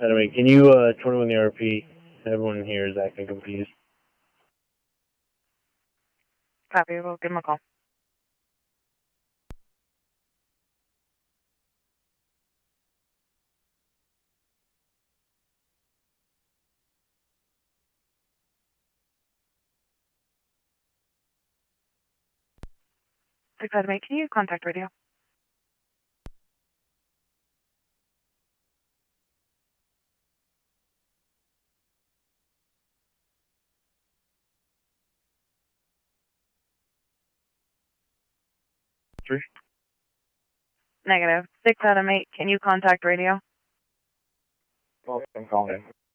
Anyway, can you 21 the RP? Everyone here is acting confused. Copy, we'll give him a call. Mate, can you contact radio? Three? Negative. 6 Adam 8, can you contact radio? Well, I'm calling.